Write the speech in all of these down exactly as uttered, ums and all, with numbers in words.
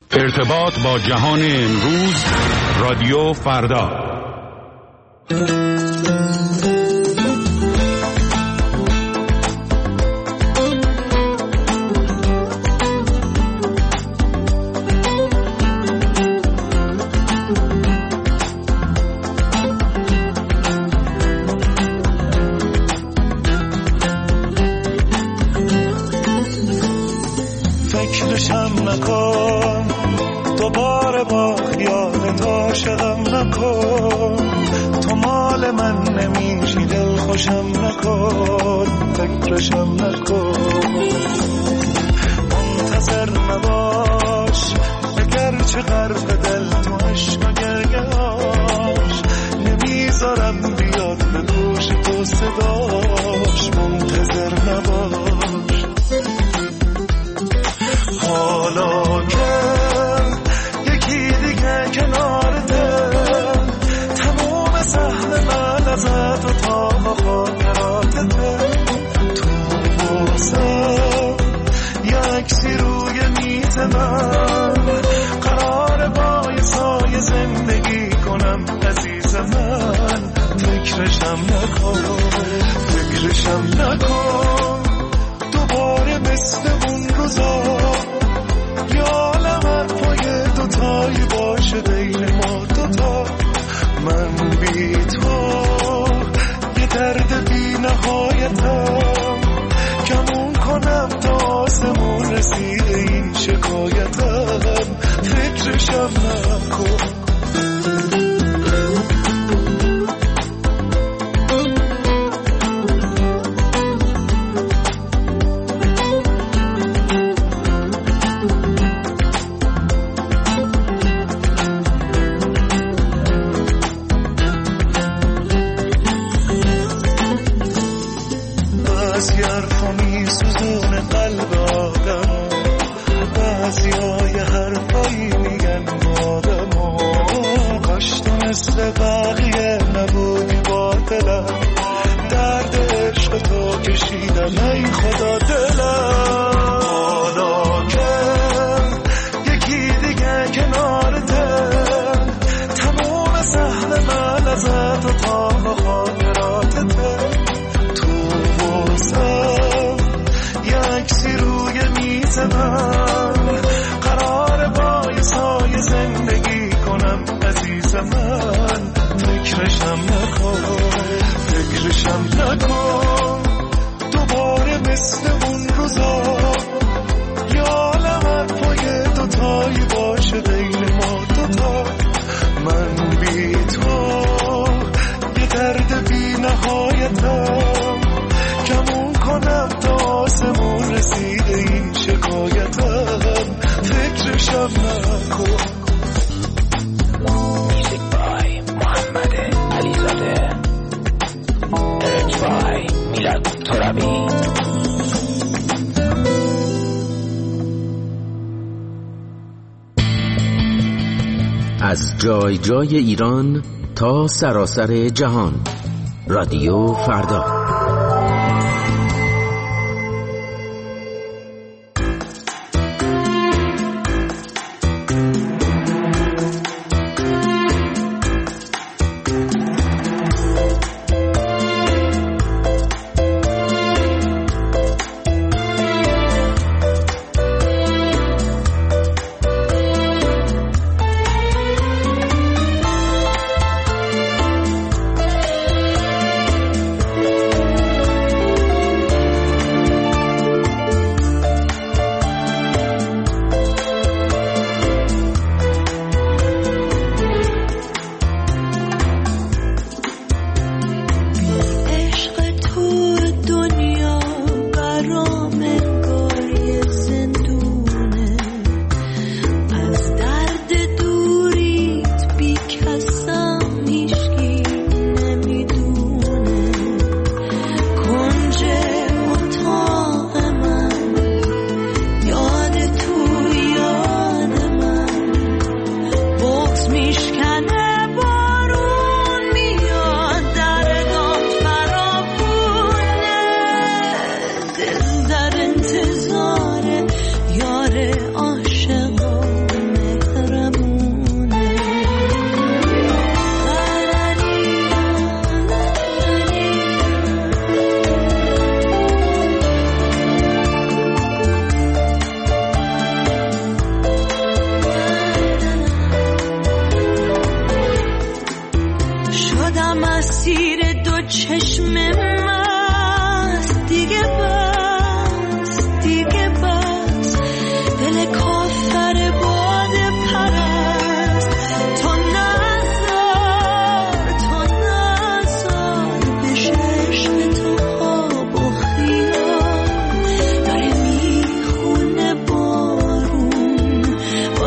ارتباط با جهان امروز، رادیو فردا. فکرشم نکن دوباره با خیالت عاشقم نکن، تو مال من نمیشی دل خوشم نکن، فکرشم نکن. منتظر نباش اگرچه غرق دل تو عشق و گریه‌اش، نمیذارم بیاد به گوش تو صداش. منتظر نباش حالا که یکی دیگه کنارته، تموم سهل من ازت و تا خاطراتته. تو بوسم یکسی روی میز من، قرار با یه سایه زندگی کنم عزیز من. فکرشم نکن فکرشم نکن دوباره مثل اون روزا، یالم پای دوتایی باشه بین ما دوتا. من بی تو یه درد بی نهایتم، کمون کنم تا آسمون رسیده این شکایتم. فکرشم نکن از جای جای ایران تا سراسر جهان، رادیو فردا.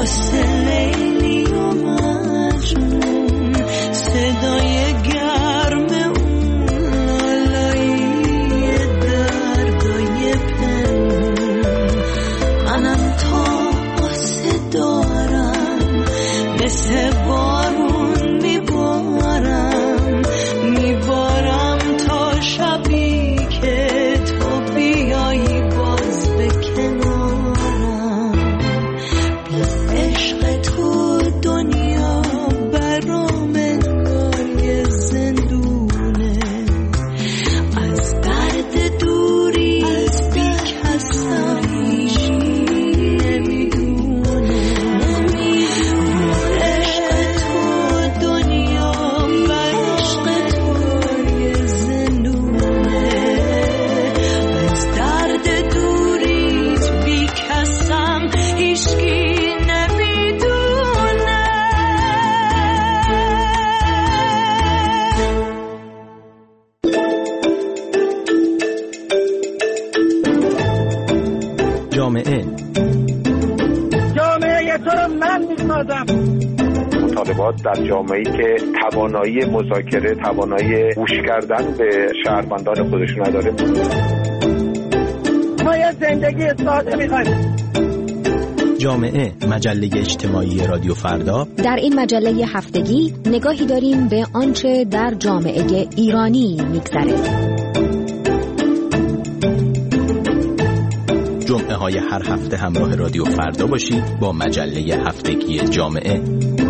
مثل لیلی و مجنون، صدای گرم اون لالایی دردای پنهون. منم تا آسه دارم، مثل بارون میبارم میبارم تا شبی که تو بیایی باز به کنارم. بی عشق تو دنیا برام انگار زندونه، از درد دوری بی کسم نمیدونه. عشق تو دنیا عشق تو زندونه، از درد دوری بی کسم هیچکی نمیدونه. جامعه جامعه تو رو من میسازم. مطالبات در جامعه‌ای که توانایی مذاکره، توانایی گوش کردن به شهروندان خودش نداره. ما یه زندگی ساده می‌خوایم. جامعه، مجله اجتماعی رادیو فردا. در این مجله هفتگی نگاهی داریم به آنچه در جامعه ایرانی میگذره. جمعه های هر هفته همراه رادیو فردا باشید با مجله هفتگی جامعه.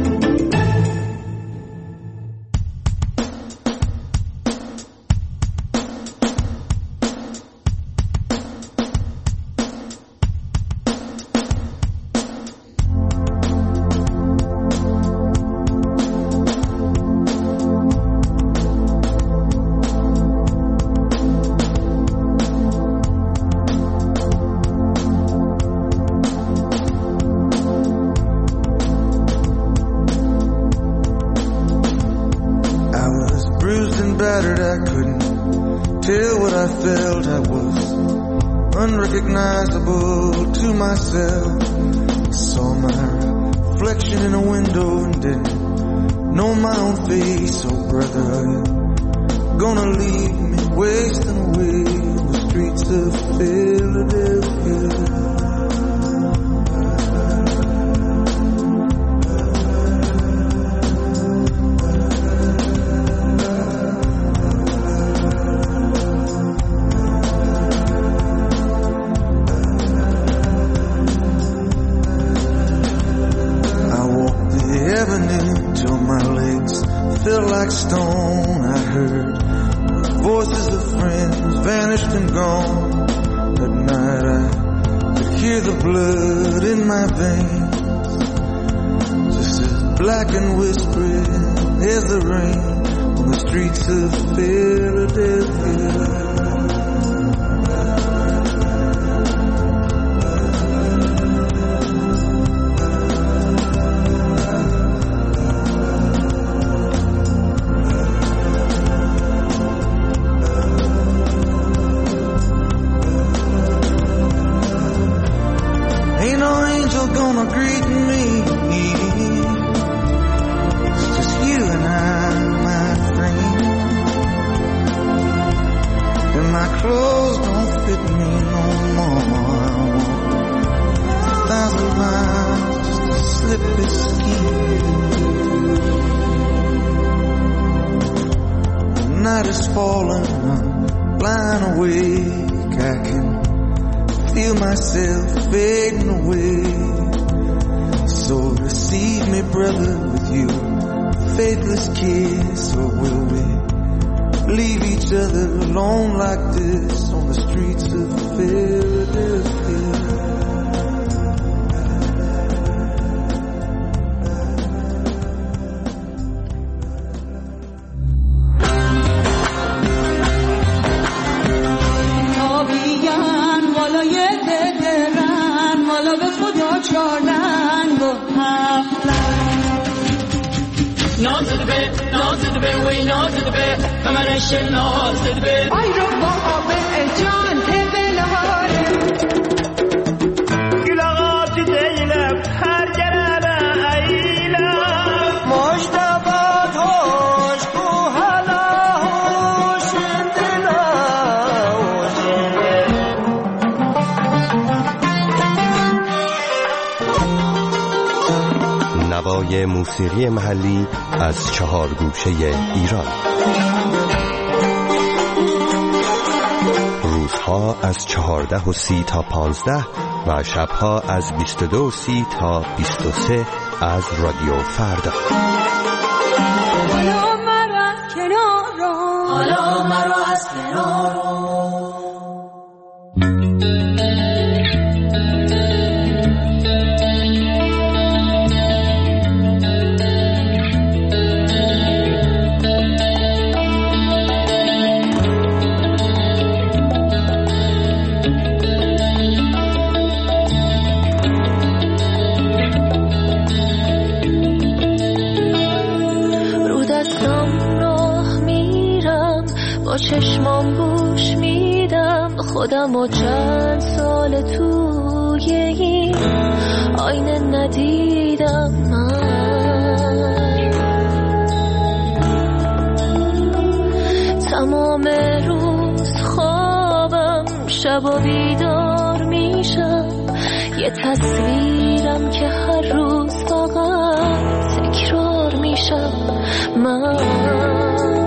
Unrecognizable to myself. Saw my reflection in a window and didn't know my own face. Oh brother, you're gonna leave me wasting away in the streets of Philadelphia. Stone, I heard voices of friends vanished and gone. At night I could hear the blood in my veins, just as black and whispering as the rain on the streets of Philadelphia. گل آقا تو دل نوای موسیقی محلی از چهار گوشه ایران. روزها از چهارده و سی تا پانزده و شبها از بیست و دو و سی تا بیست و سه از رادیو فردا. حالا مرا از کنار حالا مرا از کنار چشمام گوش میدم خودم و چند سال توی این آینه ندیدم من. تمام روز خوابم شب و بیدار میشم یه تصویرم که هر روز فقط تکرار میشم من.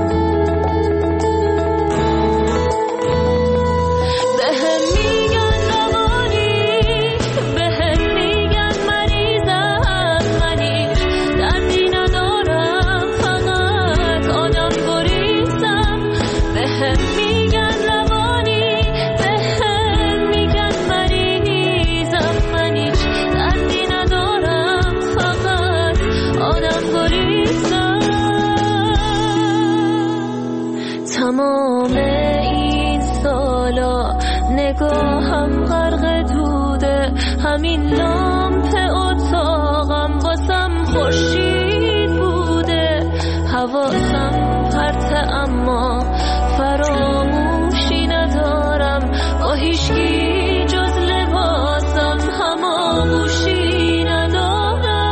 تمام این سالا نگاهم غرق دوده همین لامپ اتاقم واسم خورشید بوده حواسم پرته اما فراموشی ندارم با هیچکی جز لباسم هماغوشی ندارم.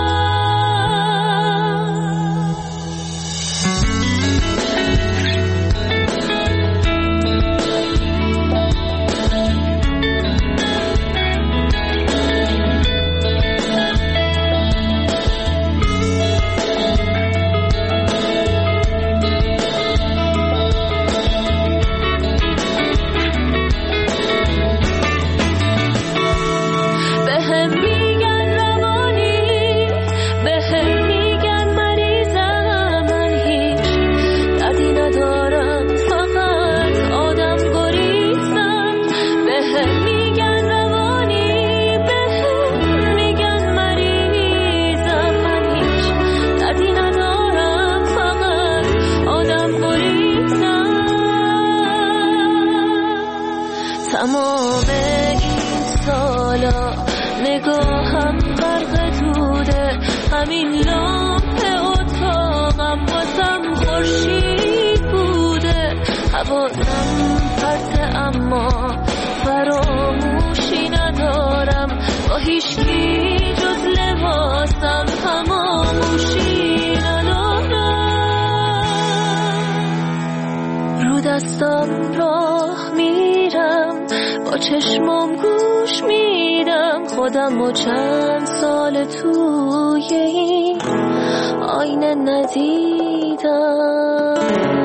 تمام این سالا نگاهم غرق دوده همین لامپ اتاقم واسم خورشید بوده حواسم پرته اما فراموشی ندارم با هیچکی جز لباسم هماغوشی ندارم. رو دستم راه میرم با چشمام گوش میدم خودم و چند سال توی این آینه ندیدم.